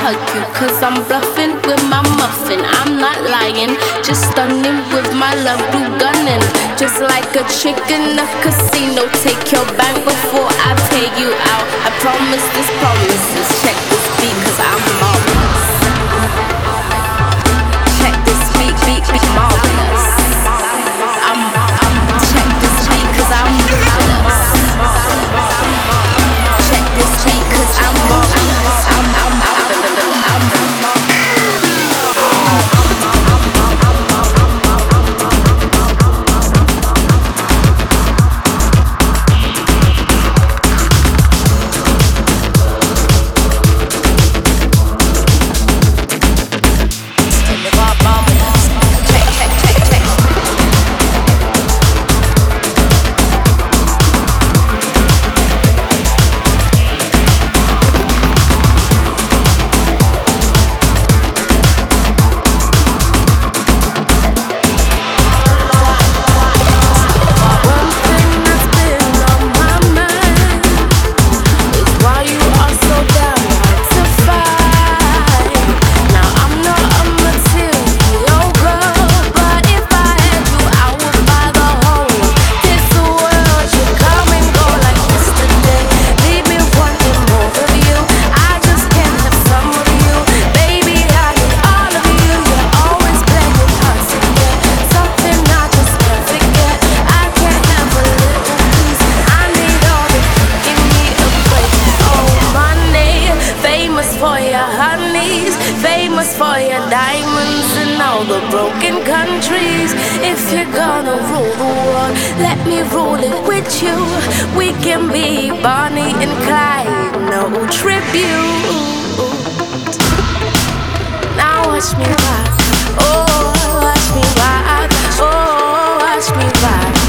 hug you, cause I'm bluffing with my muffin. I'm not lying, just stunning with my love blue gunning. Just like a chick in a casino, take your bank before I pay you out. I promise this promises. Check this beat, cause I'm marvelous. Check this beat, marvelous. Check this beat, cause I'm marvelous. Check this beat, cause I'm marvelous. Famous for your diamonds and all the broken countries. If you're gonna rule the world, let me rule it with you. We can be Bonnie and Clyde, no tribute. Now watch me rock, oh watch me rock, oh watch me rock.